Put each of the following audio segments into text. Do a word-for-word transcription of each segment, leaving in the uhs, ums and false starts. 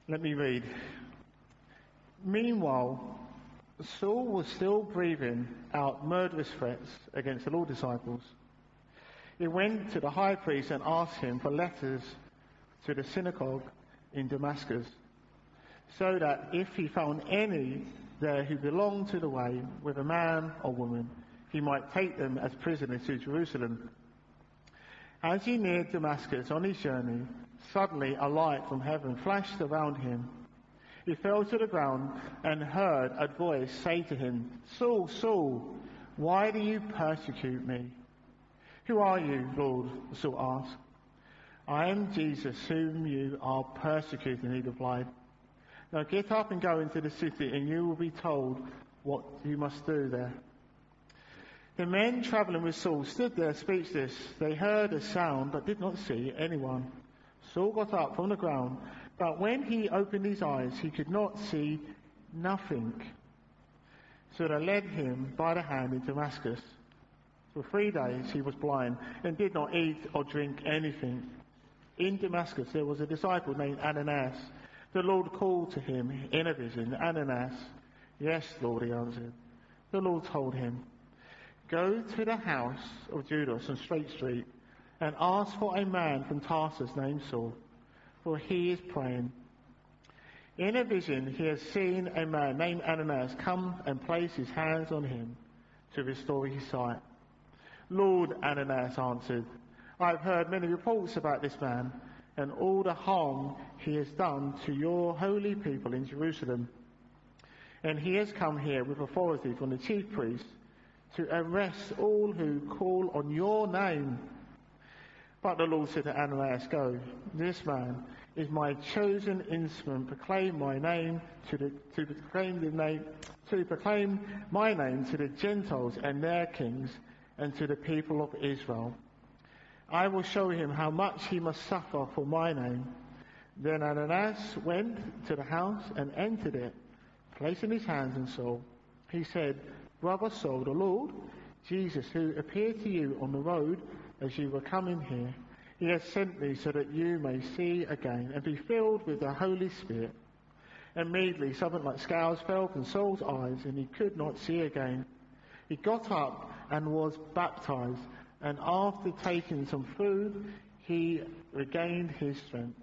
Let me read. Meanwhile, Saul was still breathing out murderous threats against the Lord's disciples. He went to the high priest and asked him for letters to the synagogue in Damascus, so that if he found any there who belonged to the way, whether man or woman, he might take them as prisoners to Jerusalem. As he neared Damascus on his journey, suddenly a light from heaven flashed around him. He fell to the ground and heard a voice say to him, "Saul, Saul, why do you persecute me?" "Who are you, Lord?" Saul asked. "I am Jesus, whom you are persecuting," he replied. "Now get up and go into the city, and you will be told what you must do there." The men travelling with Saul stood there speechless. They heard a sound but did not see anyone. Saul got up from the ground, but when he opened his eyes, he could not see nothing. So they led him by the hand in Damascus. For three days he was blind and did not eat or drink anything. In Damascus there was a disciple named Ananias. The Lord called to him in a vision, "Ananias." "Yes, Lord," he answered. The Lord told him, "Go to the house of Judas on Straight Street and ask for a man from Tarsus named Saul, for he is praying. In a vision he has seen a man named Ananias come and place his hands on him to restore his sight." "Lord," Ananias answered, "I have heard many reports about this man and all the harm he has done to your holy people in Jerusalem. And he has come here with authority from the chief priests to arrest all who call on your name." But the Lord said to Ananias, "Go, this man is my chosen instrument, proclaim my name to the to proclaim the name to proclaim my name to the Gentiles and their kings, and to the people of Israel. I will show him how much he must suffer for my name." Then Ananias went to the house and entered it. Placing his hands on Saul, he said, "Brother Saul, the Lord Jesus, who appeared to you on the road as you were coming here, he has sent me so that you may see again and be filled with the Holy Spirit." Immediately something like scales fell from Saul's eyes, and he could not see again. He got up and was baptized, and after taking some food, he regained his strength.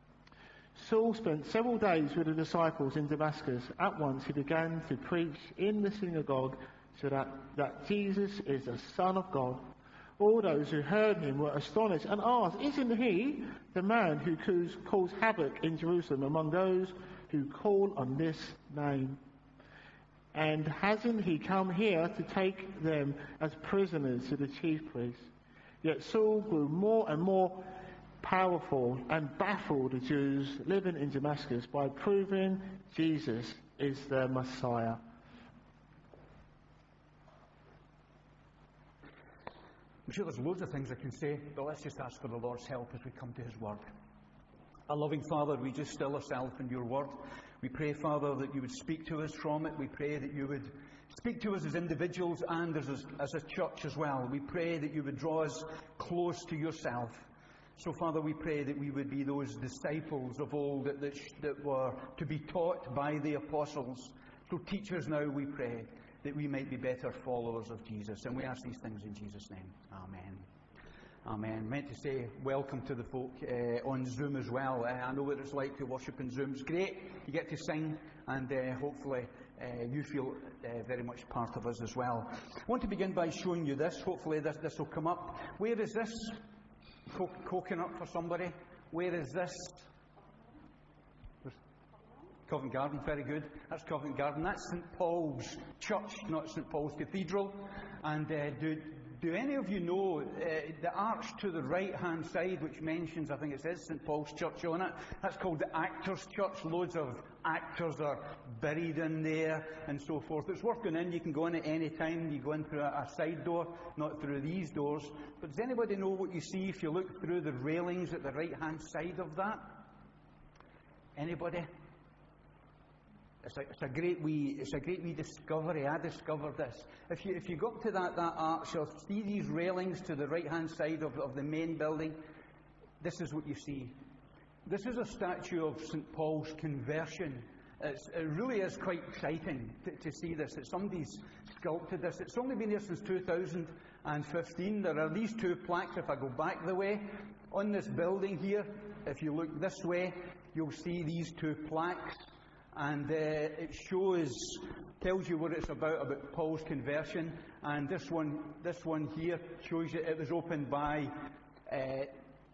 Saul spent several days with the disciples in Damascus. At once he began to preach in the synagogue so that, that Jesus is the Son of God. All those who heard him were astonished and asked, "Isn't he the man who cause, cause havoc in Jerusalem among those who call on this name? And hasn't he come here to take them as prisoners to the chief priests?" Yet Saul grew more and more powerful and baffled the Jews living in Damascus by proving Jesus is the Messiah. I'm sure there's loads of things I can say, but let's just ask for the Lord's help as we come to his word. Our loving Father, we just still ourselves in your word. We pray, Father, that you would speak to us from it. We pray that you would speak to us as individuals and as a, as a church as well. We pray that you would draw us close to yourself. So, Father, we pray that we would be those disciples of old that, that, that were to be taught by the apostles. So teach us now, we pray, that we might be better followers of Jesus. And we ask these things in Jesus' name. Amen. Amen. Meant to say welcome to the folk uh, on Zoom as well. Uh, I know what it's like to worship in Zoom. It's great. You get to sing, and uh, hopefully uh, you feel uh, very much part of us as well. I want to begin by showing you this. Hopefully this, this will come up. Where is this? Co- coconut for somebody. Where is this? Covent Garden, very good. That's Covent Garden. That's St Paul's Church, not St Paul's Cathedral. And uh, do do any of you know uh, the arch to the right-hand side, which mentions, I think it says St Paul's Church on it? That's called the Actors' Church. Loads of actors are buried in there and so forth. It's worth going in. You can go in at any time. You go in through a, a side door, not through these doors. But does anybody know what you see if you look through the railings at the right-hand side of that? Anybody? It's a, it's a great wee, it's a great wee discovery. I discovered this. If you if you go up to that that arch, you'll see these railings to the right hand side of, of the main building. This is what you see. This is a statue of Saint Paul's conversion. It's, it really is quite exciting to, to see this. That somebody's sculpted this. It's only been here since two thousand fifteen. There are these two plaques, if I go back the way, on this building here. If you look this way, you'll see these two plaques. And uh, it shows, tells you what it's about, about Paul's conversion. And this one, this one here shows you it was opened by, uh,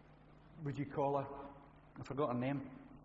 what do you call her? I forgot her name.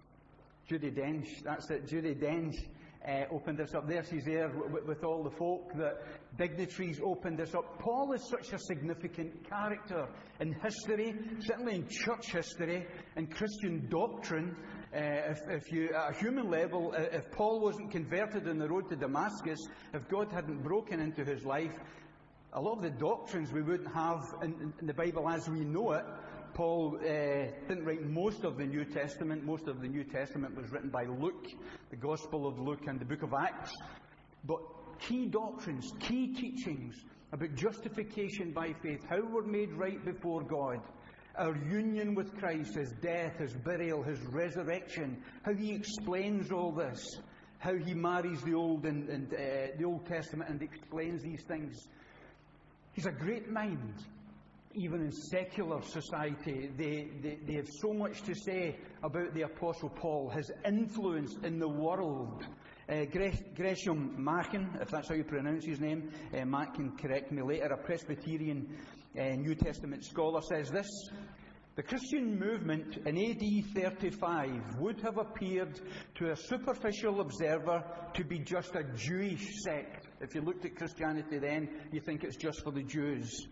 Judi Dench. That's it. Judi Dench uh, opened this up. There she's there w- with all the folk, the dignitaries opened this up. Paul is such a significant character in history, certainly in church history, in Christian doctrine. Uh, if, if you, at a human level, uh, if Paul wasn't converted on the road to Damascus, if God hadn't broken into his life, a lot of the doctrines we wouldn't have in, in the Bible as we know it. Paul uh, didn't write most of the New Testament. Most of the New Testament was written by Luke, the Gospel of Luke and the book of Acts. But key doctrines, key teachings about justification by faith, how we're made right before God, our union with Christ, His death, His burial, His resurrection, how He explains all this, how He marries the Old and, and uh, the Old Testament and explains these things. He's a great mind. Even in secular society, they, they, they have so much to say about the Apostle Paul, his influence in the world. Uh, Gresham Machen, if that's how you pronounce his name, uh, Matt can correct me later, a Presbyterian uh, New Testament scholar, says this: the Christian movement in A D thirty-five would have appeared to a superficial observer to be just a Jewish sect. If you looked at Christianity then, you think it's just for the Jews.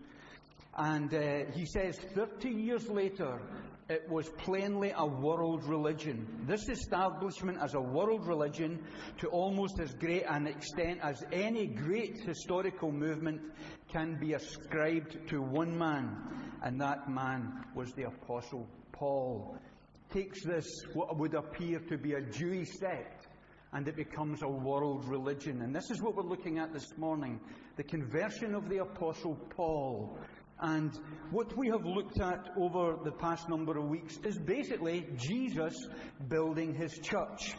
And uh, he says, thirty years later, it was plainly a world religion. This establishment as a world religion, to almost as great an extent as any great historical movement, can be ascribed to one man, and that man was the Apostle Paul. Takes this, what would appear to be a Jewish sect, and it becomes a world religion. And this is what we're looking at this morning, the conversion of the Apostle Paul. And what we have looked at over the past number of weeks is basically Jesus building His church.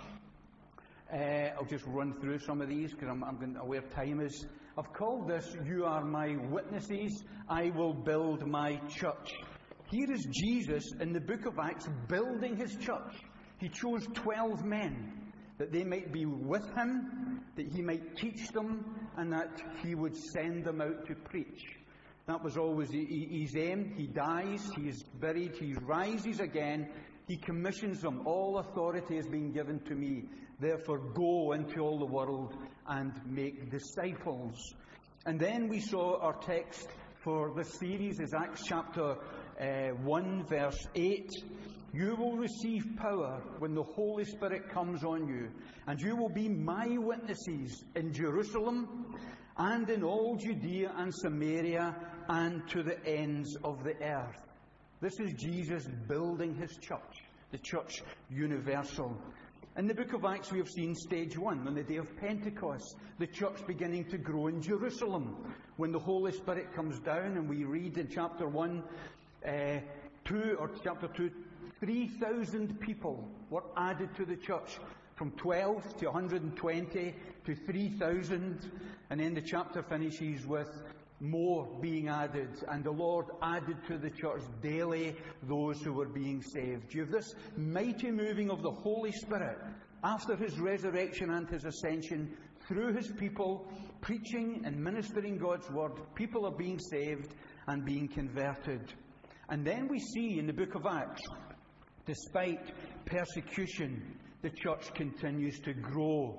Uh, I'll just run through some of these because I'm, I'm going to know where time is. I've called this, "You are my witnesses, I will build my church." Here is Jesus in the book of Acts building His church. He chose twelve men that they might be with Him, that He might teach them, and that He would send them out to preach. That was always his aim. He dies, he is buried, he rises again. He commissions them. All authority has been given to me. Therefore go into all the world and make disciples. And then we saw our text for this series is Acts chapter uh, one verse eight. You will receive power when the Holy Spirit comes on you, and you will be my witnesses in Jerusalem and in all Judea and Samaria and to the ends of the earth. This is Jesus building His church, the church universal. In the book of Acts we have seen stage one, on the day of Pentecost, the church beginning to grow in Jerusalem, when the Holy Spirit comes down, and we read in chapter one, uh, two, or chapter two, three thousand people were added to the church, from twelve to one hundred twenty to three thousand, and then the chapter finishes with more being added, and the Lord added to the church daily those who were being saved. You have this mighty moving of the Holy Spirit after His resurrection and His ascension through His people, preaching and ministering God's word. People are being saved and being converted. And then we see in the book of Acts, despite persecution, the church continues to grow,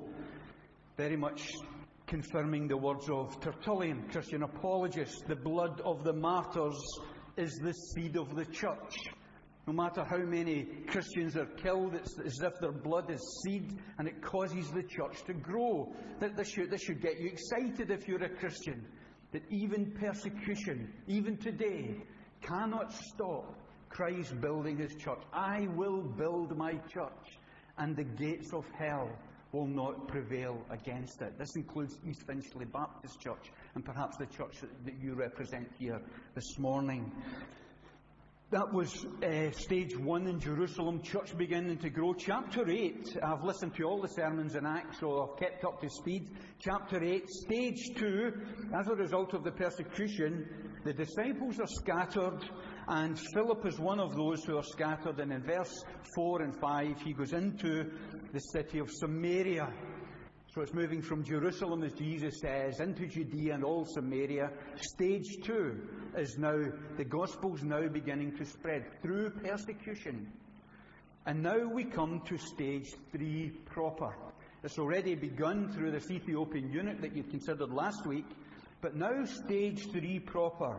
very much confirming the words of Tertullian, Christian apologist: the blood of the martyrs is the seed of the church. No matter how many Christians are killed, it's as if their blood is seed, and it causes the church to grow. This should, this should get you excited if you're a Christian, that even persecution, even today, cannot stop Christ building His church. I will build my church, and the gates of hell will not prevail against it. This includes East Finchley Baptist Church, and perhaps the church that you represent here this morning. That was uh, stage one in Jerusalem, church beginning to grow. Chapter eight, I've listened to all the sermons in Acts, so I've kept up to speed. Chapter eight, stage two, as a result of the persecution, the disciples are scattered, and Philip is one of those who are scattered. And in verse four and five, he goes into the city of Samaria. So it's moving from Jerusalem, as Jesus says, into Judea and all Samaria. Stage two is now, the gospel's now beginning to spread through persecution. And now we come to stage three proper. It's already begun through this Ethiopian eunuch that you considered last week, but now stage three proper.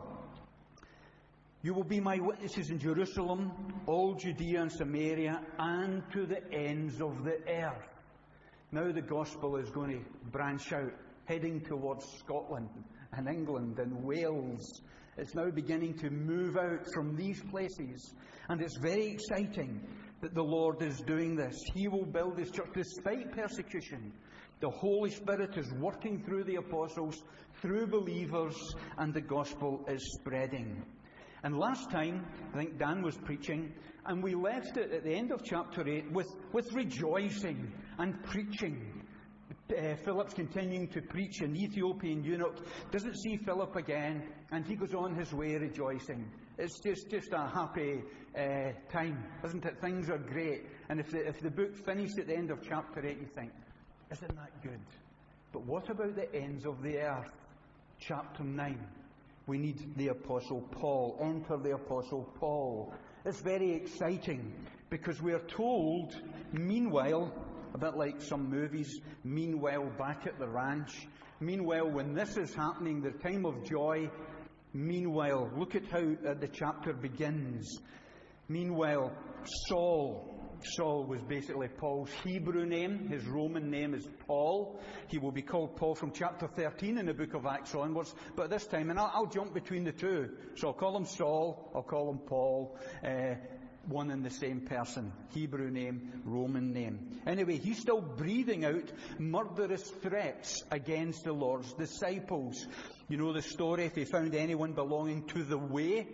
You will be my witnesses in Jerusalem, all Judea and Samaria, and to the ends of the earth. Now the gospel is going to branch out, heading towards Scotland and England and Wales. It's now beginning to move out from these places. And it's very exciting that the Lord is doing this. He will build His church despite persecution. The Holy Spirit is working through the apostles, through believers, and the gospel is spreading. And last time, I think Dan was preaching, and we left it at the end of chapter eight with, with rejoicing and preaching. Uh, Philip's continuing to preach, and the Ethiopian eunuch doesn't see Philip again, and he goes on his way rejoicing. It's just, just a happy uh, time, isn't it? Things are great. And if the, if the book finished at the end of chapter eight, you think, isn't that good? But what about the ends of the earth? Chapter nine. We need the Apostle Paul. Enter the Apostle Paul. It's very exciting because we are told, meanwhile, a bit like some movies, meanwhile back at the ranch, meanwhile when this is happening, the time of joy, meanwhile, look at how uh, the chapter begins. Meanwhile, Saul. Saul was basically Paul's Hebrew name. His Roman name is Paul. He will be called Paul from chapter thirteen in the book of Acts onwards. But this time, and I'll, I'll jump between the two. So I'll call him Saul, I'll call him Paul. Uh, one and the same person. Hebrew name, Roman name. Anyway, he's still breathing out murderous threats against the Lord's disciples. You know the story, if he found anyone belonging to the way,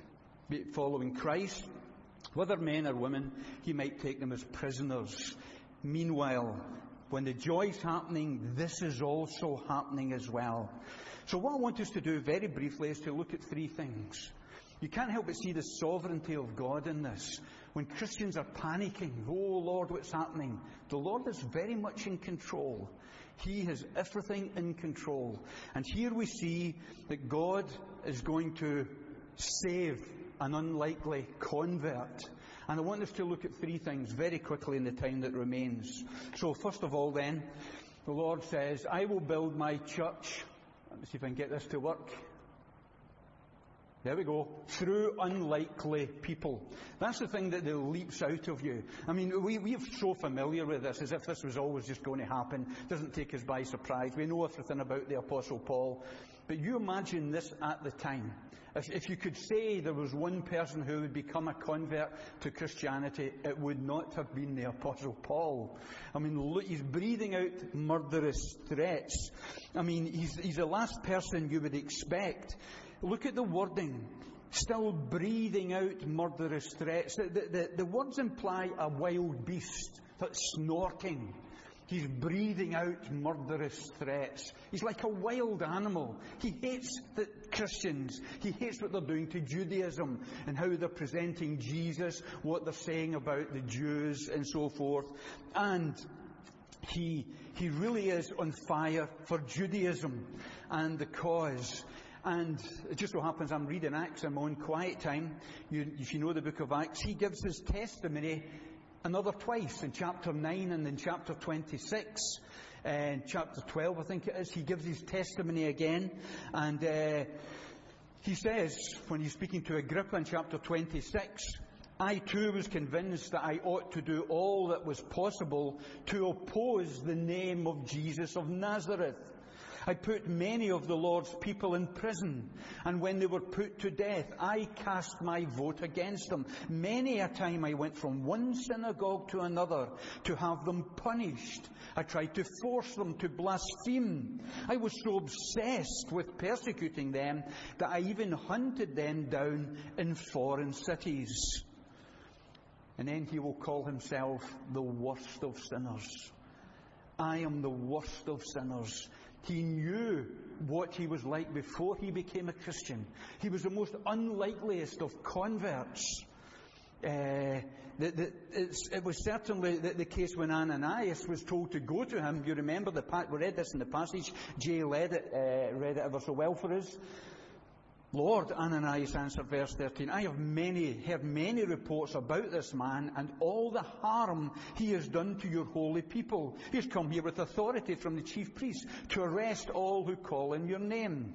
following Christ, whether men or women, he might take them as prisoners. Meanwhile, when the joy's happening, this is also happening as well. So what I want us to do very briefly is to look at three things. You can't help but see the sovereignty of God in this. When Christians are panicking, oh Lord, what's happening? The Lord is very much in control. He has everything in control. And here we see that God is going to save an unlikely convert. And I want us to look at three things very quickly in the time that remains. So first of all then, the Lord says, I will build my church. Let me see if I can get this to work. There we go. Through unlikely people. That's the thing that leaps out of you. I mean, we, we're so familiar with this, as if this was always just going to happen. It doesn't take us by surprise. We know everything about the Apostle Paul. But you imagine this at the time. If, if you could say there was one person who would become a convert to Christianity, it would not have been the Apostle Paul. I mean, look, he's breathing out murderous threats. I mean, he's, he's the last person you would expect. Look at the wording. Still breathing out murderous threats. The, the, the, the words imply a wild beast that's snorting. He's breathing out murderous threats. He's like a wild animal. He hates the Christians. He hates what they're doing to Judaism and how they're presenting Jesus, what they're saying about the Jews and so forth. And he, he really is on fire for Judaism and the cause. And it just so happens I'm reading Acts in my own quiet time. You, if you know the book of Acts, he gives his testimony another twice, in chapter nine and in chapter twenty-six. And chapter twelve, I think it is, he gives his testimony again. And uh, he says, when he's speaking to Agrippa in chapter twenty-six, I too was convinced that I ought to do all that was possible to oppose the name of Jesus of Nazareth. I put many of the Lord's people in prison, and when they were put to death, I cast my vote against them. Many a time I went from one synagogue to another to have them punished. I tried to force them to blaspheme. I was so obsessed with persecuting them that I even hunted them down in foreign cities. And then he will call himself the worst of sinners. I am the worst of sinners. He knew what he was like before he became a Christian. He was the most unlikeliest of converts. Uh, the, the, it was certainly the, the case when Ananias was told to go to him. You remember, the we read this in the passage. Jay read it, uh, read it ever so well for us. Lord, Ananias answered, verse thirteen, I have many, heard many reports about this man and all the harm he has done to your holy people. He has come here with authority from the chief priests to arrest all who call in your name.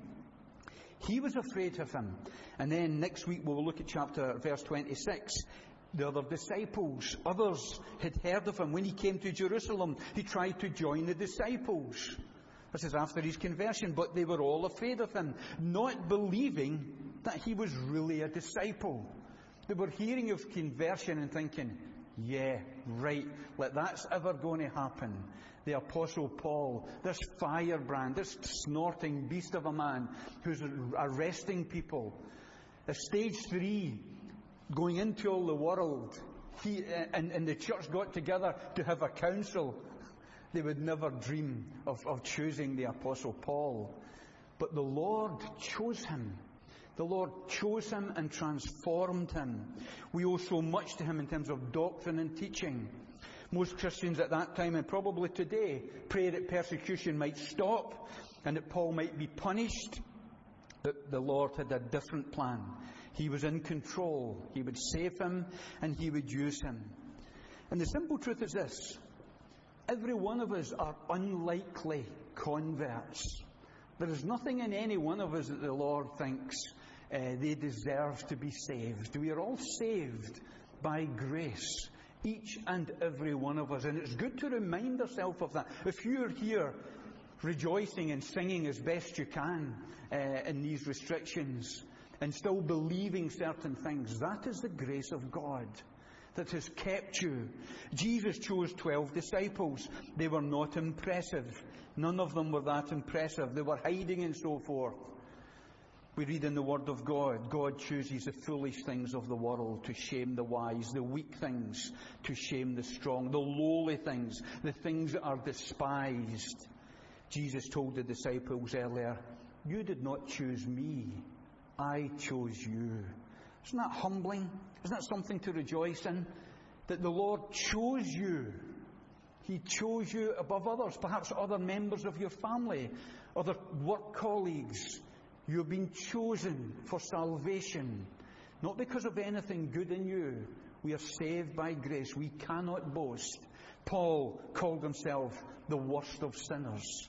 He was afraid of him. And then next week we'll look at chapter, verse twenty-six. The other disciples, others had heard of him. When he came to Jerusalem, he tried to join the disciples. This is after his conversion, but they were all afraid of him, not believing that he was really a disciple. They were hearing of conversion and thinking, yeah, right, like that's ever going to happen. The Apostle Paul, this firebrand, this snorting beast of a man who's arresting people. At stage three, going into all the world, he and, and the church got together to have a council. They would never dream of, of choosing the Apostle Paul. But the Lord chose him. The Lord chose him and transformed him. We owe so much to him in terms of doctrine and teaching. Most Christians at that time, and probably today, pray that persecution might stop and that Paul might be punished. But the Lord had a different plan. He was in control. He would save him and he would use him. And the simple truth is this. Every one of us are unlikely converts. There is nothing in any one of us that the Lord thinks uh, they deserve to be saved. We are all saved by grace, each and every one of us. And it's good to remind ourselves of that. If you're here rejoicing and singing as best you can uh, in these restrictions and still believing certain things, that is the grace of God that has kept you. Jesus chose twelve disciples. They were not impressive. None of them were that impressive. They were hiding and so forth. We read in the Word of God, God chooses the foolish things of the world to shame the wise, the weak things to shame the strong, the lowly things, the things that are despised. Jesus told the disciples earlier, you did not choose me, I chose you. Isn't that humbling? Isn't that something to rejoice in? That the Lord chose you. He chose you above others, perhaps other members of your family, other work colleagues. You have been chosen for salvation, not because of anything good in you. We are saved by grace. We cannot boast. Paul called himself the worst of sinners.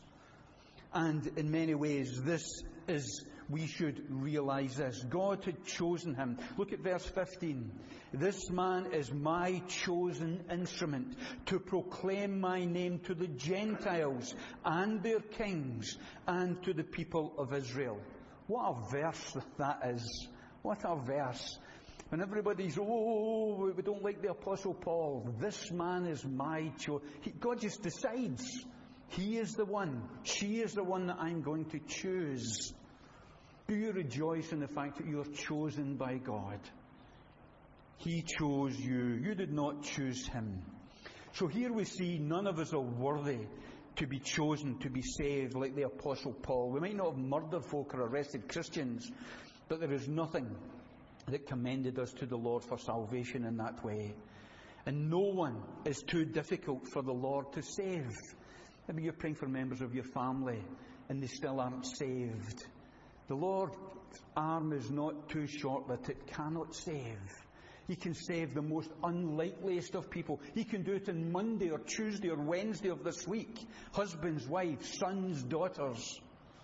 And in many ways, this is, we should realize this. God had chosen him. Look at verse fifteen. This man is my chosen instrument to proclaim my name to the Gentiles and their kings and to the people of Israel. What a verse that is. What a verse. When everybody's, oh, we don't like the Apostle Paul. This man is my choice. God just decides. He is the one. She is the one that I'm going to choose. Do you rejoice in the fact that you are chosen by God? He chose you. You did not choose him. So here we see none of us are worthy to be chosen, to be saved like the Apostle Paul. We might not have murdered folk or arrested Christians, but there is nothing that commended us to the Lord for salvation in that way. And no one is too difficult for the Lord to save. Maybe you're praying for members of your family and they still aren't saved. The Lord's arm is not too short that it cannot save. He can save the most unlikeliest of people. He can do it on Monday or Tuesday or Wednesday of this week. Husbands, wives, sons, daughters.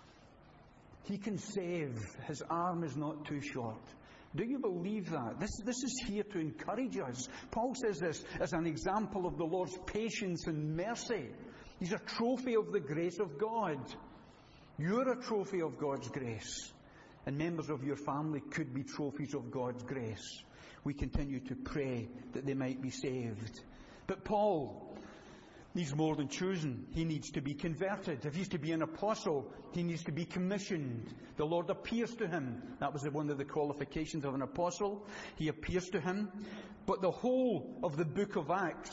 He can save. His arm is not too short. Do you believe that? This, this is here to encourage us. Paul says this as an example of the Lord's patience and mercy. He's a trophy of the grace of God. You're a trophy of God's grace. And members of your family could be trophies of God's grace. We continue to pray that they might be saved. But Paul needs more than chosen. He needs to be converted. If he's to be an apostle, he needs to be commissioned. The Lord appears to him. That was one of the qualifications of an apostle. He appears to him. But the whole of the book of Acts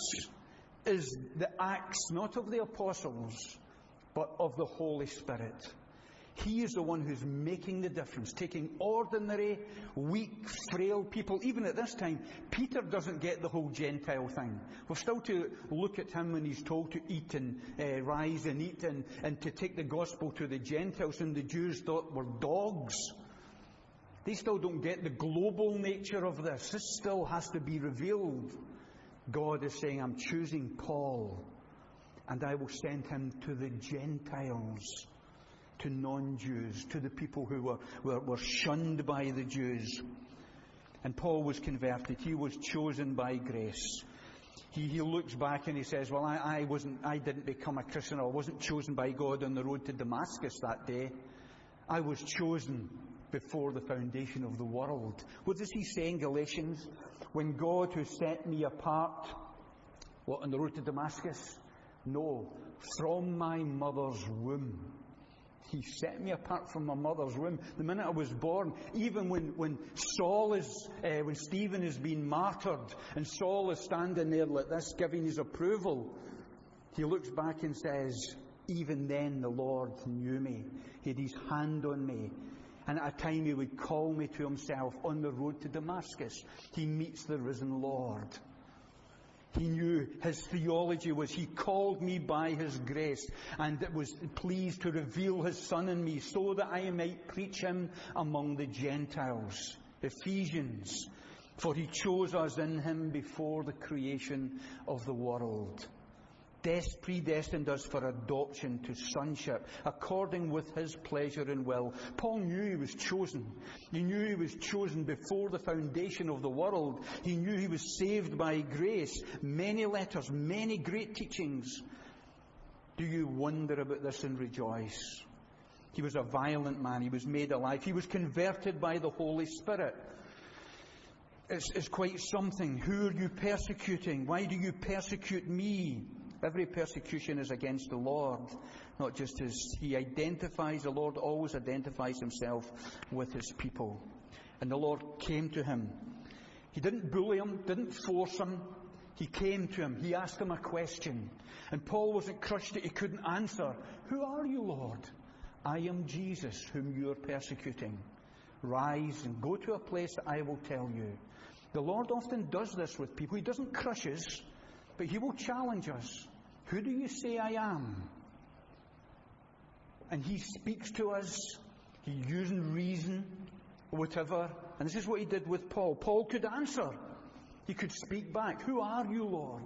is the acts, not of the apostles, but of the Holy Spirit. He is the one who's making the difference, taking ordinary, weak, frail people. Even at this time, Peter doesn't get the whole Gentile thing. We're still to look at him when he's told to eat and uh, rise and eat and, and to take the gospel to the Gentiles, whom the Jews thought were dogs. They still don't get the global nature of this. This still has to be revealed. God is saying, I'm choosing Paul, and I will send him to the Gentiles, to non-Jews, to the people who were, were, were shunned by the Jews. And Paul was converted. He was chosen by grace. He, he looks back and he says, well, I, I wasn't, I didn't become a Christian. I wasn't chosen by God on the road to Damascus that day. I was chosen before the foundation of the world. What does he say in Galatians? When God who set me apart, what, on the road to Damascus? No, from my mother's womb. He set me apart from my mother's womb. The minute I was born, even when, when Saul is, uh, when Stephen is being martyred, and Saul is standing there like this, giving his approval, he looks back and says, even then the Lord knew me. He had his hand on me. And at a time he would call me to himself on the road to Damascus. He meets the risen Lord. He knew his theology was, he called me by his grace, and it was pleased to reveal his Son in me so that I might preach him among the Gentiles. Ephesians. For he chose us in him before the creation of the world. Des- predestined us for adoption to sonship, according with his pleasure and will. Paul knew he was chosen. He knew he was chosen before the foundation of the world. He knew he was saved by grace. Many letters, many great teachings. Do you wonder about this and rejoice? He was a violent man. He was made alive. He was converted by the Holy Spirit. It's, it's quite something. Who are you persecuting? Why do you persecute me? Every persecution is against the Lord, not just as he identifies. The Lord always identifies himself with his people. And the Lord came to him. He didn't bully him, didn't force him. He came to him. He asked him a question. And Paul wasn't crushed that he couldn't answer. Who are you, Lord? I am Jesus, whom you are persecuting. Rise and go to a place that I will tell you. The Lord often does this with people. He doesn't crush us, but he will challenge us. Who do you say I am? And he speaks to us. He's using reason, whatever. And this is what he did with Paul. Paul could answer. He could speak back. Who are you, Lord?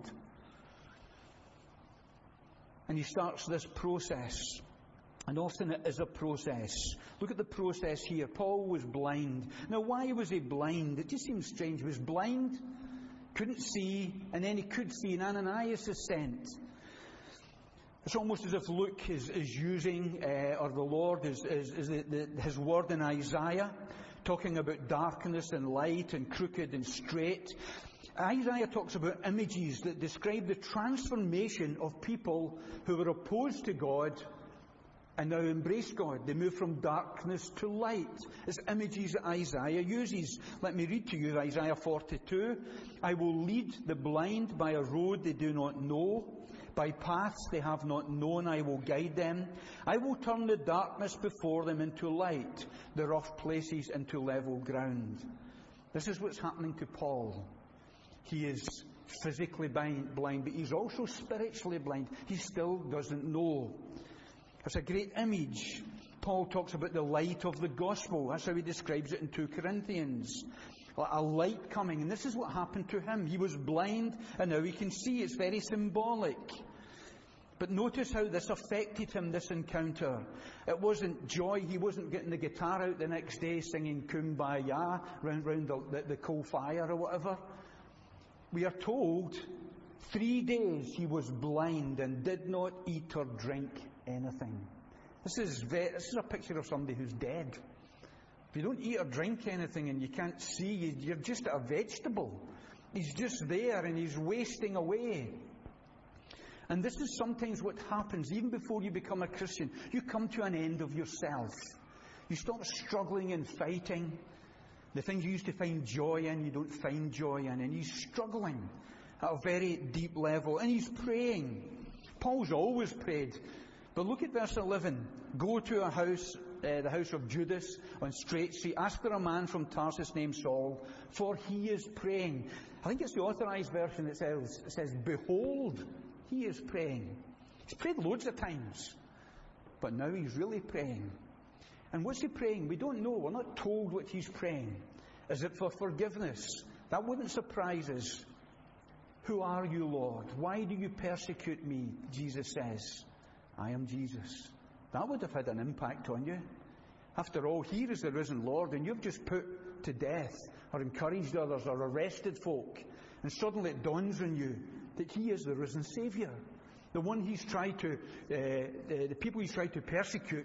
And he starts this process. And often it is a process. Look at the process here. Paul was blind. Now, why was he blind? It just seems strange. He was blind, couldn't see, and then he could see, and Ananias is sent. It's almost as if Luke is, is using, uh, or the Lord is, is, is the, the, his word in Isaiah, talking about darkness and light and crooked and straight. Isaiah talks about images that describe the transformation of people who were opposed to God and now embrace God. They move from darkness to light. It's images that Isaiah uses. Let me read to you Isaiah forty-two. I will lead the blind by a road they do not know. By paths they have not known, I will guide them. I will turn the darkness before them into light, the rough places into level ground. This is what's happening to Paul. He is physically blind, blind, but he's also spiritually blind. He still doesn't know. It's a great image. Paul talks about the light of the gospel. That's how he describes it in two Corinthians. A light coming. And this is what happened to him. He was blind and now he can see. It's very symbolic. But notice how this affected him, this encounter. It wasn't joy. He wasn't getting the guitar out the next day singing Kumbaya round, round the, the, the coal fire or whatever. We are told three days he was blind and did not eat or drink anything. This is, ve- this is a picture of somebody who's dead. If you don't eat or drink anything and you can't see, you're just a vegetable. He's just there and he's wasting away. And this is sometimes what happens even before you become a Christian. You come to an end of yourself. You stop struggling and fighting. The things you used to find joy in, you don't find joy in. And he's struggling at a very deep level. And he's praying. Paul's always prayed. But look at verse eleven. Go to a house, uh, the house of Judas on Straight Street. Ask for a man from Tarsus named Saul, for he is praying. I think it's the authorized version that says, it says, behold, he is praying. He's prayed loads of times. But now he's really praying. And what's he praying? We don't know. We're not told what he's praying. Is it for forgiveness? That wouldn't surprise us. Who are you, Lord? Why do you persecute me? Jesus says, I am Jesus. That would have had an impact on you. After all, here is the risen Lord, and you've just put to death or encouraged others or arrested folk. And suddenly it dawns on you that he is the risen Saviour. The one he's tried to, uh, uh, the people he's tried to persecute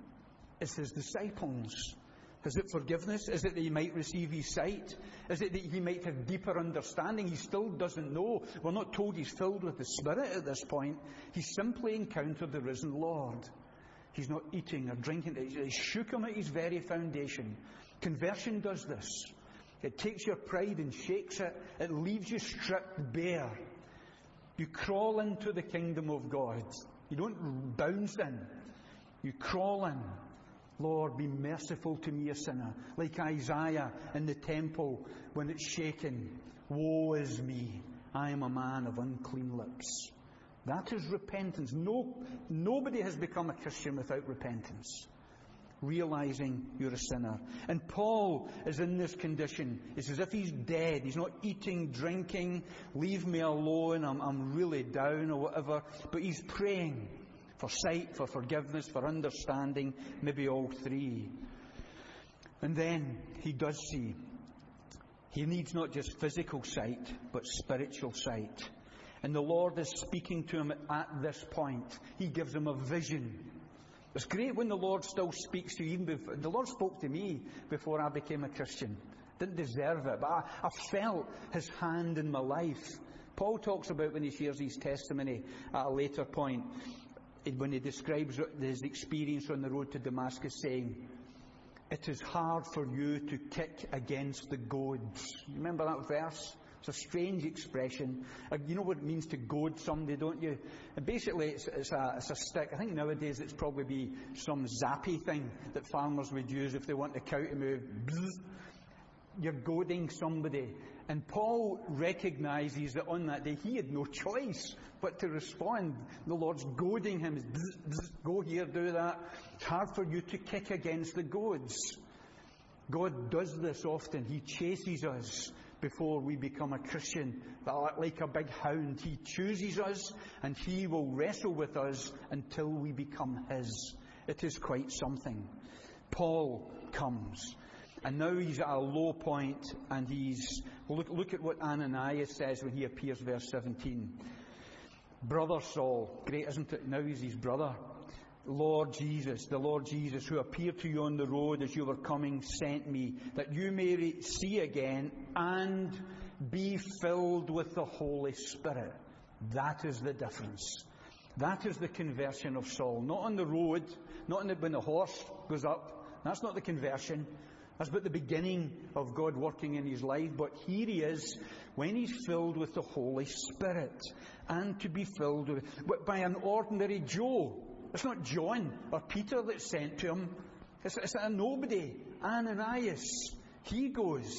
is his disciples. Is it forgiveness? Is it that he might receive his sight? Is it that he might have deeper understanding? He still doesn't know. We're not told he's filled with the Spirit at this point. He's simply encountered the risen Lord. He's not eating or drinking. He shook him at his very foundation. Conversion does this. It takes your pride and shakes it. It leaves you stripped bare. You crawl into the kingdom of God. You don't bounce in. You crawl in. Lord, be merciful to me, a sinner. Like Isaiah in the temple when it's shaken. Woe is me. I am a man of unclean lips. That is repentance. No, nobody has become a Christian without repentance. Realizing you're a sinner. And Paul is in this condition. It's as if he's dead. He's not eating, drinking. Leave me alone. I'm, I'm really down or whatever. But he's praying for sight, for forgiveness, for understanding. Maybe all three. And then he does see. He needs not just physical sight, but spiritual sight. And the Lord is speaking to him at this point. He gives him a vision. It's great when the Lord still speaks to you. Even before, the Lord spoke to me before I became a Christian. Didn't deserve it, but I, I felt His hand in my life. Paul talks about when he shares his testimony at a later point, when he describes his experience on the road to Damascus, saying, "It is hard for you to kick against the goads." You remember that verse? It's a strange expression. You know what it means to goad somebody, don't you? And basically, it's, it's, a, it's a stick. I think nowadays it's probably be some zappy thing that farmers would use if they want the cow to move. Bzz. You're goading somebody. And Paul recognises that on that day he had no choice but to respond. The Lord's goading him. Bzz, bzz, go here, do that. It's hard for you to kick against the goads. God does this often. He chases us before we become a Christian. Like a big hound, He chooses us and He will wrestle with us until we become His. It is quite something. Paul comes, and now he's at a low point, and he's look, look at what Ananias says when he appears, verse seventeen. Brother Saul, great, isn't it? Now he's his brother. Lord Jesus, the Lord Jesus, who appeared to you on the road as you were coming, sent me, that you may see again and be filled with the Holy Spirit. That is the difference. That is the conversion of Saul. Not on the road, not in the, when the horse goes up. That's not the conversion. That's but the beginning of God working in his life. But here he is, when he's filled with the Holy Spirit. And to be filled with, but by an ordinary Joe. It's not John or Peter that's sent to him. It's, it's a nobody. Ananias. He goes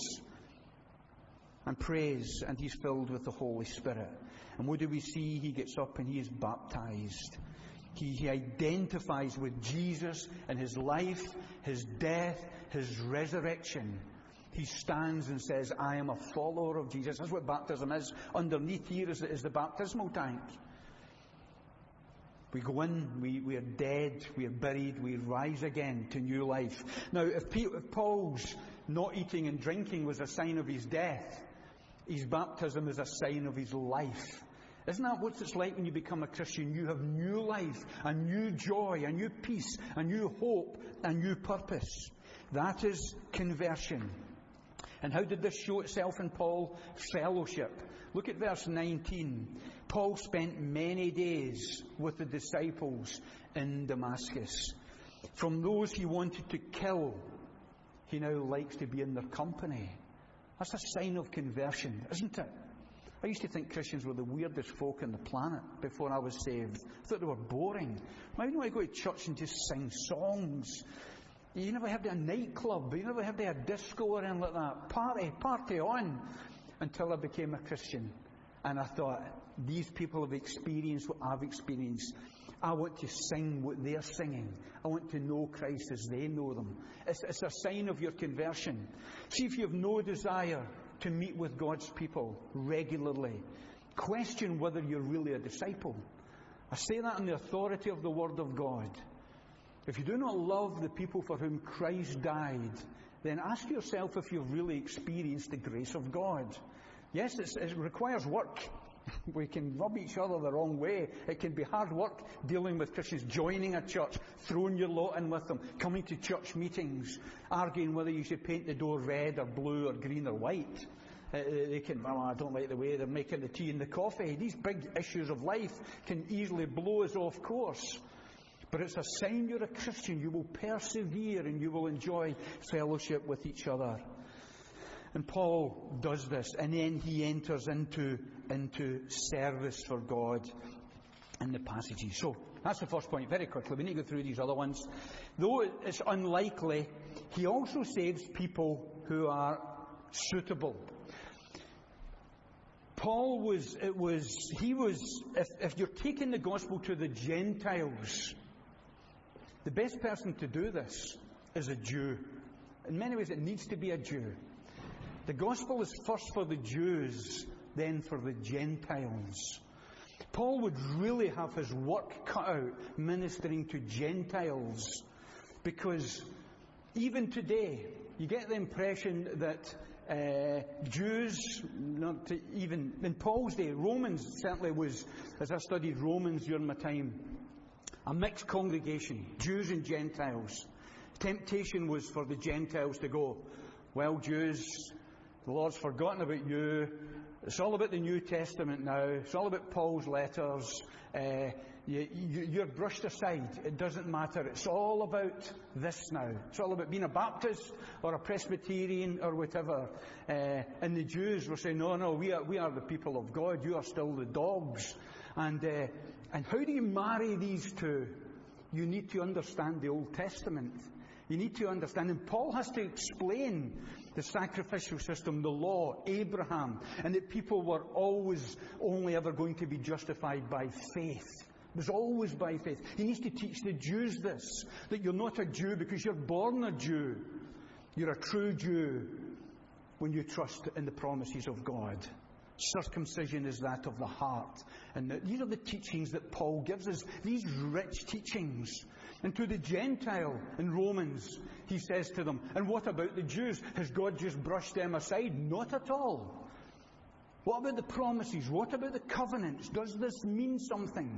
and prays, and he's filled with the Holy Spirit. And what do we see? He gets up and he is baptized. He, he identifies with Jesus and His life, His death, His resurrection. He stands and says, I am a follower of Jesus. That's what baptism is. Underneath here is, is the baptismal tank. We go in, we, we are dead, we are buried, we rise again to new life. Now, if, P, if Paul's not eating and drinking was a sign of his death, his baptism is a sign of his life. Isn't that what it's like when you become a Christian? You have new life, a new joy, a new peace, a new hope, a new purpose. That is conversion. And how did this show itself in Paul? Fellowship. Look at verse nineteen. Paul spent many days with the disciples in Damascus. From those he wanted to kill, he now likes to be in their company. That's a sign of conversion, isn't it? I used to think Christians were the weirdest folk on the planet before I was saved. I thought they were boring. Why don't I go to church and just sing songs? You never heard of a nightclub. You never heard of a disco or anything like that. Party, party on. Until I became a Christian. And I thought, these people have experienced what I've experienced. I want to sing what they're singing. I want to know Christ as they know them. It's, it's a sign of your conversion. See, if you have no desire to meet with God's people regularly, question whether you're really a disciple. I say that in the authority of the Word of God. If you do not love the people for whom Christ died, then ask yourself if you've really experienced the grace of God. Yes, it's, it requires work. We can rub each other the wrong way. It can be hard work dealing with Christians, joining a church, throwing your lot in with them, coming to church meetings, arguing whether you should paint the door red or blue or green or white. Uh, they can, well, I don't like the way they're making the tea and the coffee. These big issues of life can easily blow us off course. But it's a sign you're a Christian. You will persevere and you will enjoy fellowship with each other. And Paul does this, and then he enters into, into service for God in the passages. So, that's the first point. Very quickly, we need to go through these other ones. Though it's unlikely, he also saves people who are suitable. Paul was, it was, he was, if, if you're taking the gospel to the Gentiles, the best person to do this is a Jew. In many ways, it needs to be a Jew. The gospel is first for the Jews, then for the Gentiles. Paul would really have his work cut out ministering to Gentiles, because even today, you get the impression that uh, Jews, not to even in Paul's day, Romans certainly was, as I studied Romans during my time, a mixed congregation, Jews and Gentiles. Temptation was for the Gentiles to go, well, Jews, the Lord's forgotten about you. It's all about the New Testament now. It's all about Paul's letters. Uh, you, you, you're brushed aside. It doesn't matter. It's all about this now. It's all about being a Baptist or a Presbyterian or whatever. Uh, and the Jews were saying, no, no, we are, we are the people of God. You are still the dogs. And, uh, and how do you marry these two? You need to understand the Old Testament. You need to understand, and Paul has to explain the sacrificial system, the law, Abraham, and that people were always only ever going to be justified by faith. It was always by faith. He needs to teach the Jews this, that you're not a Jew because you're born a Jew. You're a true Jew when you trust in the promises of God. Circumcision is that of the heart. And the, these are the teachings that Paul gives us, these rich teachings. And to the Gentile in Romans, he says to them, and what about the Jews? Has God just brushed them aside? Not at all. What about the promises? What about the covenants? Does this mean something?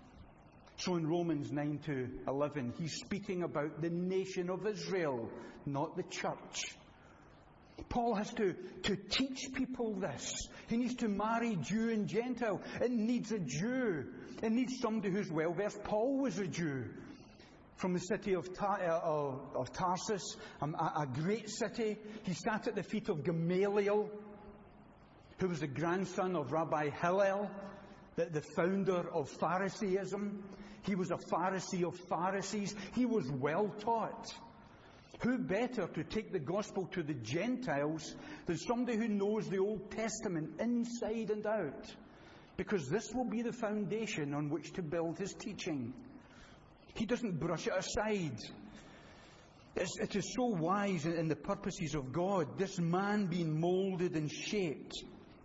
So in Romans nine to eleven, he's speaking about the nation of Israel, not the church. Paul has to, to teach people this. He needs to marry Jew and Gentile. It needs a Jew. It needs somebody who's well versed. Paul was a Jew. From the city of, Tar- uh, of, of Tarsus, um, a, a great city. He sat at the feet of Gamaliel, who was the grandson of Rabbi Hillel, the, the founder of Phariseeism. He was a Pharisee of Pharisees. He was well taught. Who better to take the gospel to the Gentiles than somebody who knows the Old Testament inside and out? Because this will be the foundation on which to build his teaching. He doesn't brush it aside. It's, it is so wise in, in the purposes of God. This man being moulded and shaped.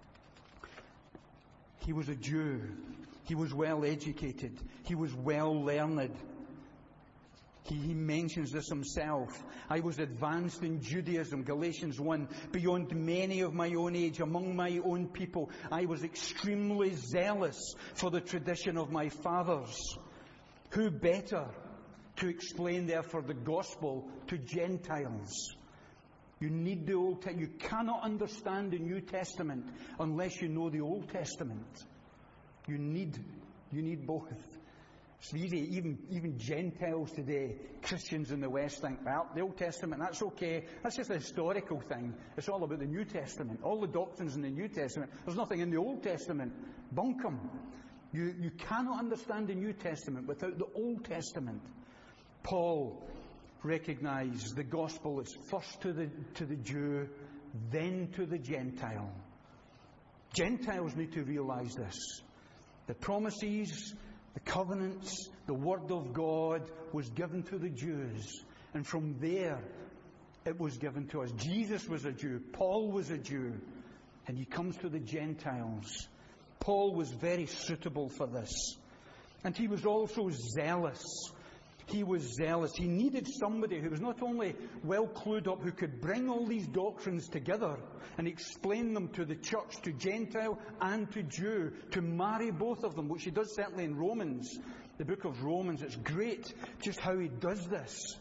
He was a Jew. He was well educated. He was well learned. He, he mentions this himself. I was advanced in Judaism, Galatians one, beyond many of my own age, among my own people. I was extremely zealous for the tradition of my fathers. Who better to explain, therefore, the gospel to Gentiles? You need the Old Testament. You cannot understand the New Testament unless you know the Old Testament. You need, you need both. It's easy, even, even Gentiles today, Christians in the West think, well, the Old Testament, that's okay. That's just a historical thing. It's all about the New Testament. All the doctrines in the New Testament. There's nothing in the Old Testament. Bunk 'em. You, you cannot understand the New Testament without the Old Testament. Paul recognized the gospel is first to the, to the Jew, then to the Gentile. Gentiles need to realize this. The promises, the covenants, the Word of God was given to the Jews. And from there, it was given to us. Jesus was a Jew. Paul was a Jew. And he comes to the Gentiles. Paul was very suitable for this. And he was also zealous. He was zealous. He needed somebody who was not only well clued up, who could bring all these doctrines together and explain them to the church, to Gentile and to Jew, to marry both of them, which he does certainly in Romans, the book of Romans. It's great just how he does this.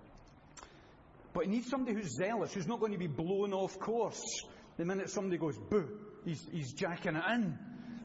But he needs somebody who's zealous, who's not going to be blown off course the minute somebody goes, boo, he's, he's jacking it in.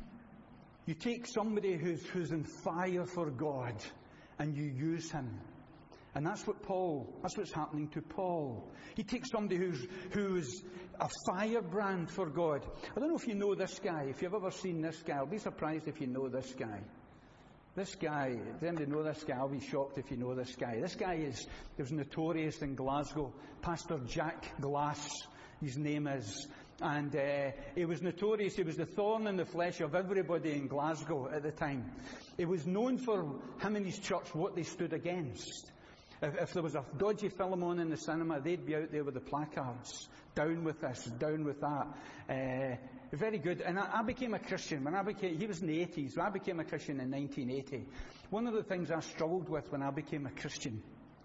You take somebody who's, who's in fire for God, and you use him. And that's what Paul, that's what's happening to Paul. He takes somebody who's, who's a firebrand for God. I don't know if you know this guy, if you've ever seen this guy. I'll be surprised if you know this guy. This guy, does anybody know this guy? I'll be shocked if you know this guy. This guy is, he was notorious in Glasgow. Pastor Jack Glass, his name is. And uh, he was notorious. He was the thorn in the flesh of everybody in Glasgow at the time. He was known for him and his church, what they stood against. If, if there was a dodgy film on in the cinema, they'd be out there with the placards. Down with this, down with that. Uh, very good. And I, I became a Christian. When I became, he was in the eighties. When I became a Christian in nineteen eighty. One of the things I struggled with when I became a Christian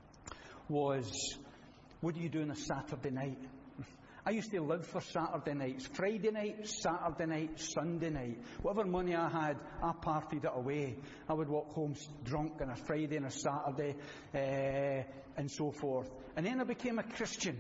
was, what do you do on a Saturday night? I used to live for Saturday nights. Friday night, Saturday night, Sunday night. Whatever money I had, I partied it away. I would walk home drunk on a Friday and a Saturday, uh, and so forth. And then I became a Christian.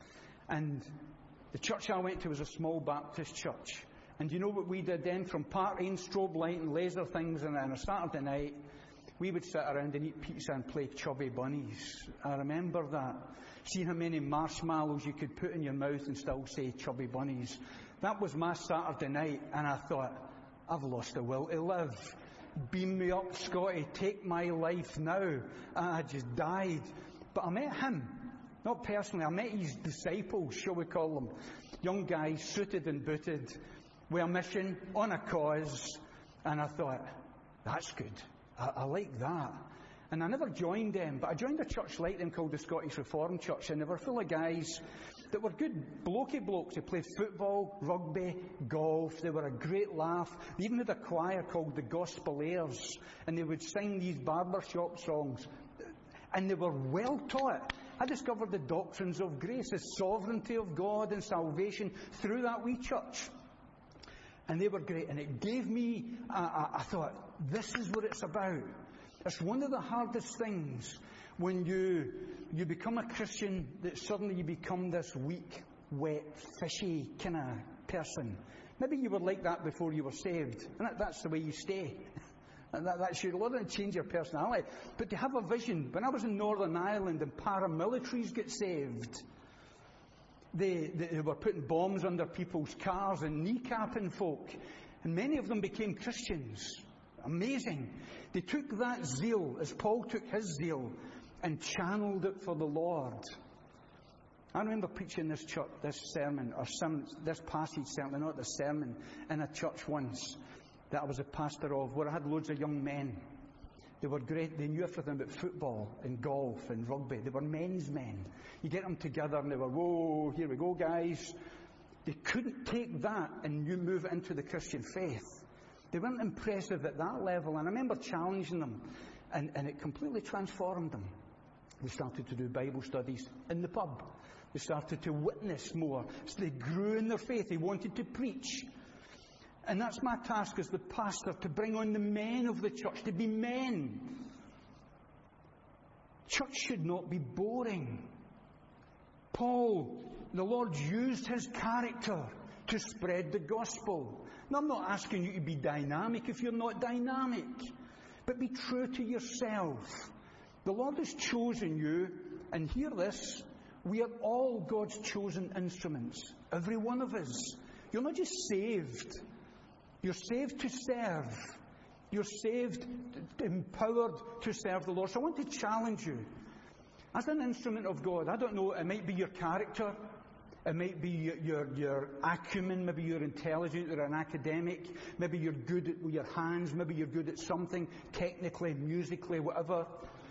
And the church I went to was a small Baptist church. And you know what we did then? From partying, strobe light and laser things on a Saturday night, we would sit around and eat pizza and play Chubby Bunnies. I remember that. See how many marshmallows you could put in your mouth and still say Chubby Bunnies. That was my Saturday night, and I thought, I've lost the will to live. Beam me up, Scotty, take my life now. And I just died. But I met him, not personally, I met his disciples, shall we call them. Young guys, suited and booted, with a mission, on a cause, and I thought, that's good. I, I like that. And I never joined them, but I joined a church like them called the Scottish Reformed Church, and they were full of guys that were good blokey blokes. They played football, rugby, golf. They were a great laugh. They even had a choir called the Gospelaires, and they would sing these barbershop songs. And they were well taught. I discovered the doctrines of grace, the sovereignty of God and salvation through that wee church. And they were great, and it gave me, I, I, I thought, this is what it's about. It's one of the hardest things when you you become a Christian, that suddenly you become this weak, wet, fishy kind of person. Maybe you were like that before you were saved, and that, that's the way you stay. And that, that's your Lord, and change your personality. But to have a vision, when I was in Northern Ireland and paramilitaries get saved, they, they, they were putting bombs under people's cars and kneecapping folk, and many of them became Christians. Amazing. They took that zeal, as Paul took his zeal, and channeled it for the Lord. I remember preaching this church, this sermon, or some, this passage, certainly not the sermon, in a church once that I was a pastor of, where I had loads of young men. They were great. They knew everything about football and golf and rugby. They were men's men. You get them together and they were, whoa, here we go, guys. They couldn't take that and you move it into the Christian faith. They weren't impressive at that level, and I remember challenging them, and, and it completely transformed them. They started to do Bible studies in the pub. They started to witness more. So they grew in their faith. They wanted to preach. And that's my task as the pastor, to bring on the men of the church, to be men. Church should not be boring. Paul, the Lord used his character to spread the gospel. Now, I'm not asking you to be dynamic if you're not dynamic. But be true to yourself. The Lord has chosen you, and hear this, we are all God's chosen instruments. Every one of us. You're not just saved. You're saved to serve. You're saved, empowered to serve the Lord. So I want to challenge you. As an instrument of God, I don't know, it might be your character. It might be your, your, your acumen, maybe you're intelligent or an academic, maybe you're good at, with your hands, maybe you're good at something, technically, musically, whatever.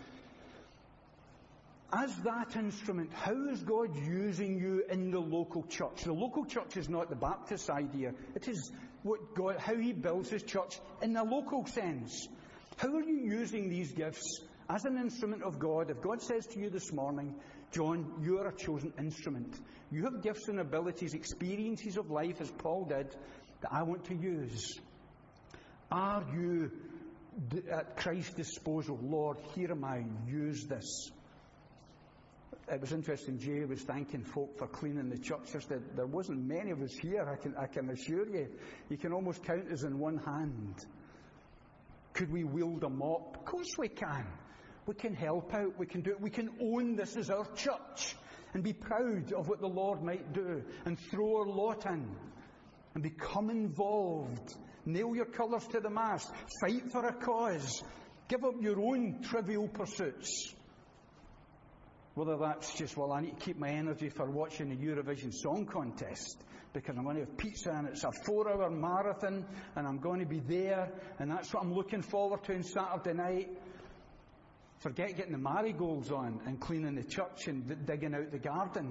As that instrument, how is God using you in the local church? The local church is not the Baptist idea. It is what God, how He builds His church in a local sense. How are you using these gifts as an instrument of God? If God says to you this morning, John, you are a chosen instrument. You have gifts and abilities, experiences of life, as Paul did, that I want to use. Are you at Christ's disposal? Lord, here am I, use this. It was interesting, Jay was thanking folk for cleaning the churches. That there wasn't many of us here, I can, I can assure you. You can almost count us in one hand. Could we wield a mop? Of course we can. We can help out, we can do it. We can own this as our church and be proud of what the Lord might do and throw our lot in and become involved. Nail your colours to the mast. Fight for a cause. Give up your own trivial pursuits. Whether that's just, well, I need to keep my energy for watching the Eurovision Song Contest because I'm going to have pizza and it's a four-hour marathon and I'm going to be there and that's what I'm looking forward to on Saturday night. Forget getting the marigolds on and cleaning the church and d- digging out the garden.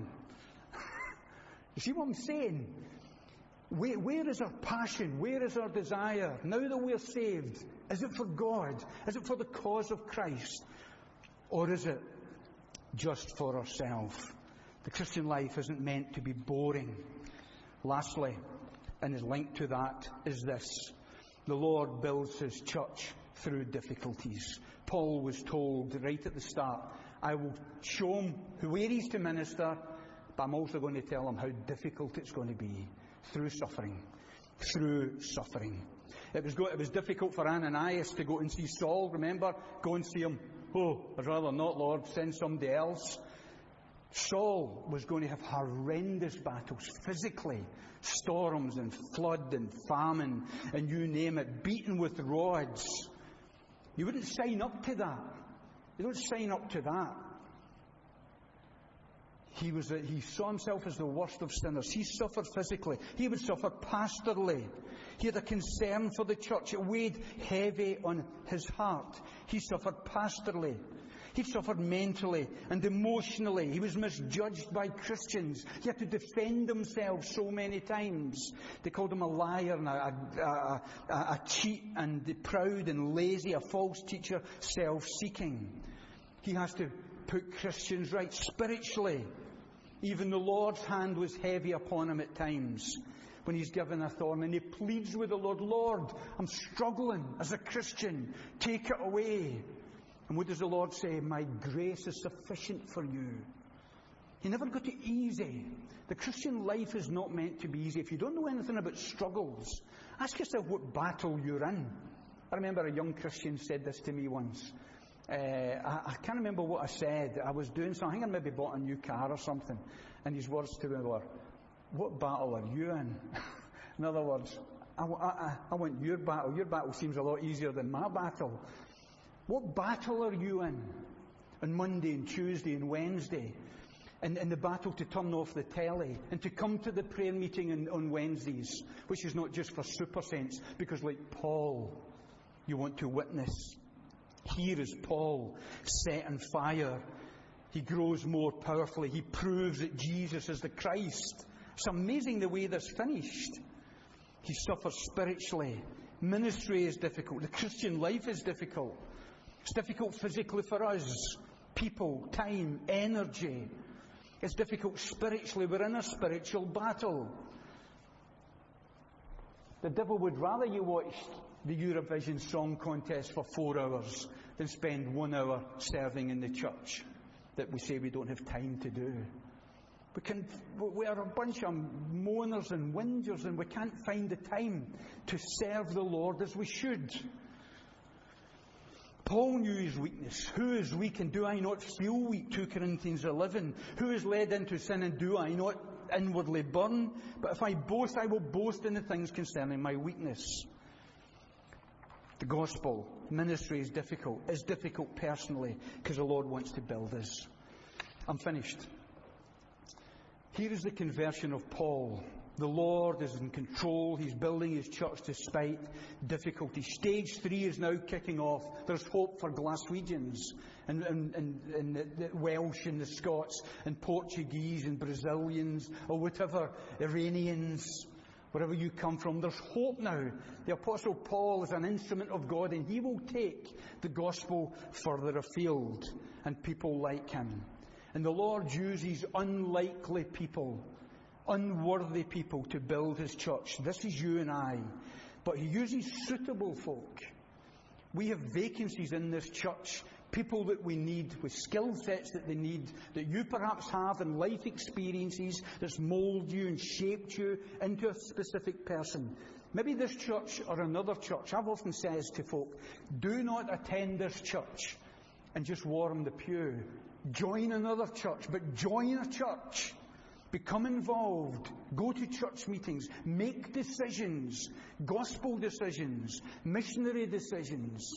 You see what I'm saying? Where, where is our passion? Where is our desire? Now that we're saved, is it for God? Is it for the cause of Christ? Or is it just for ourselves? The Christian life isn't meant to be boring. Lastly, and is linked to that, is this. The Lord builds His church through difficulties. Paul was told right at the start, I will show him where he's to minister, but I'm also going to tell him how difficult it's going to be. Through suffering. Through suffering. It was, go- it was difficult for Ananias to go and see Saul, remember? Go and see him. Oh, I'd rather not, Lord, send somebody else. Saul was going to have horrendous battles physically. Storms and flood and famine and you name it, beaten with rods. You wouldn't sign up to that. You don't sign up to that. He was a, he saw himself as the worst of sinners. He suffered physically. He would suffer pastorally. He had a concern for the church. It weighed heavy on his heart. He suffered pastorally. He suffered mentally and emotionally. He was misjudged by Christians. He had to defend himself so many times. They called him a liar and a, a, a, a cheat and proud and lazy, a false teacher, self-seeking. He has to put Christians right spiritually. Even the Lord's hand was heavy upon him at times when he's given a thorn, and he pleads with the Lord, Lord, I'm struggling as a Christian. Take it away. And what does the Lord say? My grace is sufficient for you. He never got it easy. The Christian life is not meant to be easy. If you don't know anything about struggles, ask yourself what battle you're in. I remember a young Christian said this to me once. Uh, I, I can't remember what I said. I was doing something. I think I maybe bought a new car or something. And his words to me were, what battle are you in? In other words, I, I, I want your battle. Your battle seems a lot easier than my battle. What battle are you in? On Monday and Tuesday and Wednesday. And, and the battle to turn off the telly and to come to the prayer meeting on, on Wednesdays, which is not just for super saints, because like Paul, you want to witness. Here is Paul, set on fire. He grows more powerfully. He proves that Jesus is the Christ. It's amazing the way this finished. He suffers spiritually. Ministry is difficult. The Christian life is difficult. It's difficult physically for us. people, time, energy. It's difficult spiritually. We're in a spiritual battle. The devil would rather you watched the Eurovision Song Contest for four hours than spend one hour serving in the church that we say we don't have time to do. We can, we are a bunch of moaners and whingers, and we can't find the time to serve the Lord as we should. Paul knew his weakness. Who is weak, and do I not feel weak? Two Corinthians eleven. Who is led into sin, and do I not inwardly burn? But if I boast, I will boast in the things concerning my weakness. The gospel ministry is difficult. It's difficult personally because the Lord wants to build us. I'm finished. Here is the conversion of Paul. The Lord is in control. He's building his church despite difficulty. Stage three is now kicking off. There's hope for Glaswegians and, and, and, and the, the Welsh and the Scots and Portuguese and Brazilians or whatever, Iranians, wherever you come from. There's hope now. The Apostle Paul is an instrument of God, and he will take the gospel further afield, and people like him. And the Lord uses unlikely people, unworthy people to build his church. This is you and I. But he uses suitable folk. We have vacancies in this church, people that we need, with skill sets that they need, that you perhaps have, and life experiences that's moulded you and shaped you into a specific person. Maybe this church or another church. I've often said to folk, do not attend this church and just warm the pew. Join another church, but join a church. Become involved. Go to church meetings. Make decisions. Gospel decisions. Missionary decisions.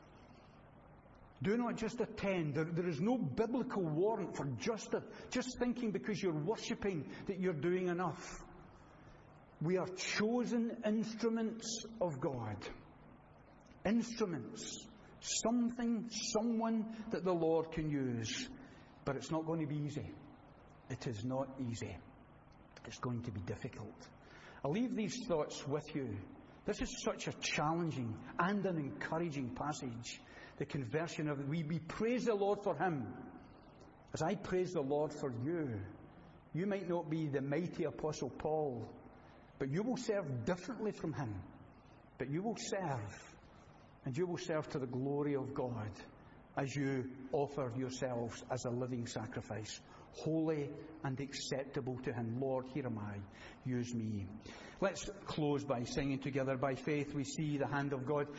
Do not just attend. There, there is no biblical warrant for just, a, just thinking because you're worshipping that you're doing enough. We are chosen instruments of God. Instruments. Something, someone that the Lord can use. But it's not going to be easy. It is not easy. It's going to be difficult. I'll leave these thoughts with you. This is such a challenging and an encouraging passage. The conversion of, we, we praise the Lord for him. As I praise the Lord for you. You might not be the mighty Apostle Paul, but you will serve differently from him. But you will serve. And you will serve to the glory of God as you offer yourselves as a living sacrifice, holy and acceptable to him. Lord, here am I. Use me. Let's close by singing together. By faith we see the hand of God.